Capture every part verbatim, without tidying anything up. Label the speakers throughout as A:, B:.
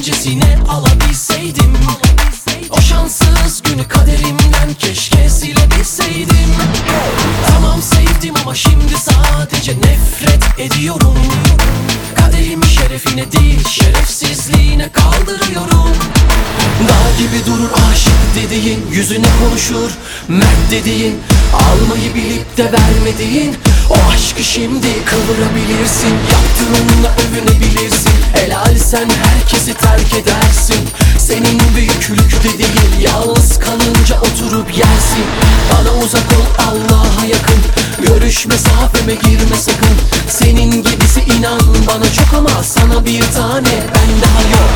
A: öncesine alabilseydim. O şanssız günü kaderimden keşke silebilseydim. Tamam sevdim ama şimdi sadece nefret ediyorum. Kaderimi şerefine değil şerefsizliğine kaldırıyorum. Dağ gibi durur aşık dediğin, yüzüne konuşur mert dediğin, almayı bilip de vermediğin o aşkı şimdi kıvırabilirsin. Yaptığınla övünebilirsin. Helal sen herkesi terk edersin. Senin büyüklük dediğin yalnız kalınca oturup yersin. Bana uzak ol Allah'a yakın, görüş mesafeme girme sakın. Senin gibisi inan bana çok ama sana bir tane ben daha yok.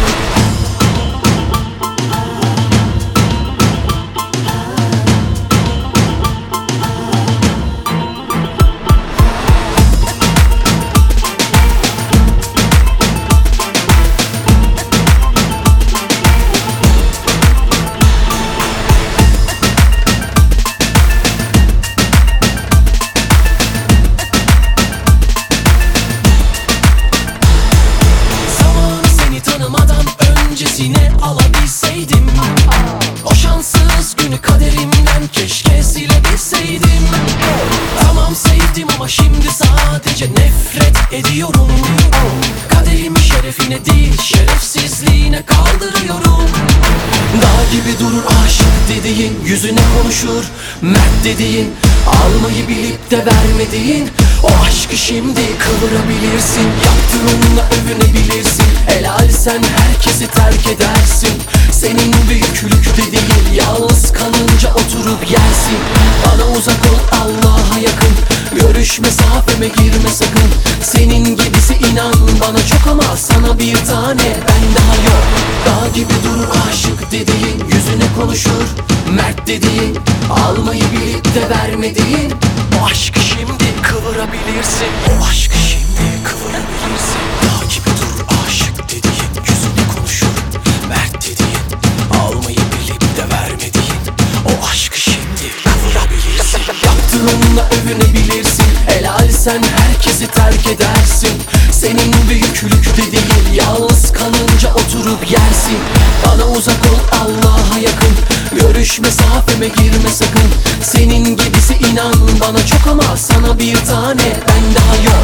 A: Öncesine alabilseydim. O şanssız günü kaderimden keşke silebilseydim. Tamam sevdim ama şimdi sadece nefret ediyorum. Kaderimi şerefine değil şerefsizliğine kaldırıyorum. Dağ gibi durur aşık dediğin, yüzüne konuşur mert dediğin, almayı bilip de vermediğin o aşkı şimdi kıvırabilirsin. Yaptığınla övünebilirsin. Helal sen herkesi terk edersin. Senin büyüklük dediğin yalnız kalınca oturup yersin. Bana uzak ol Allah'a yakın, görüş mesafeme girme sakın. Senin gibisi inan bana çok ama sana bir tane ben daha yok. Dağ gibi durur aşık dediğin, yüzüne konuşur mert dediğin, almayı bilip de vermediğin o aşkı şimdi kıvırabilirsin. O aşkı şimdi kıvırabilirsin. Dağ gibi durur aşık dediğin, yüzüne konuşur mert dediğin, almayı bilip de vermediğin o aşkı şimdi kıvırabilirsin. Yaptığınla övünebilirsin. Helal sen herkesi terk edersin. Senin büyüklük dediğin yalnız kalınca oturup yersin. Bana uzak ol Allah'a yakın, görüş mesafeme girme sakın. Senin gibisi inan bana çok ama sana bir tane ben daha yok.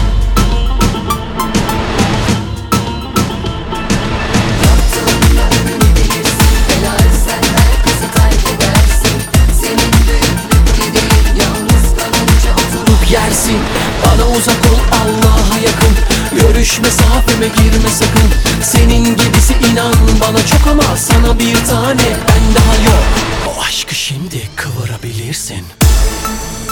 A: Yersin. Bana uzak ol Allah'a yakın, görüş mesafeme girme sakın. Senin gibisi inan bana çok ama sana bir tane ben daha yok. O aşkı şimdi kıvırabilirsin.